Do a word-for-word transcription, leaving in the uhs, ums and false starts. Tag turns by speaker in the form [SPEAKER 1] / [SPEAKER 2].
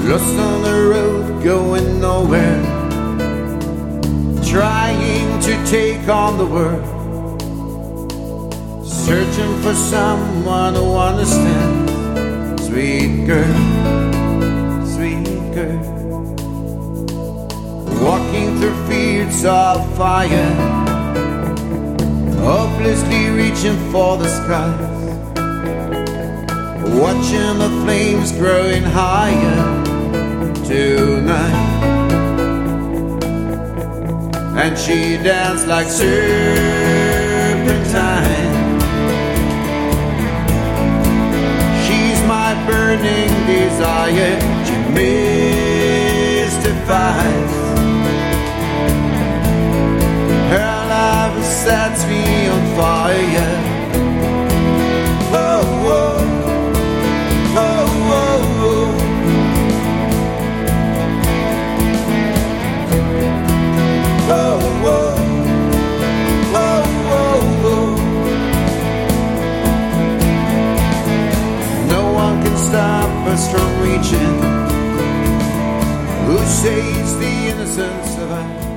[SPEAKER 1] lost on the road, going nowhere, trying to take on the world, searching for someone who understands. Sweet girl, sweet girl, walking through fields of fire, hopelessly reaching for the skies, watching the flames growing higher tonight. And she danced like serpentine. She's my burning desire. She mystifies. Her love sets me on fire. Oh, oh, oh, oh, oh. Oh, oh, oh, oh, oh. No one can stop us from reaching. Who saves the innocence of us?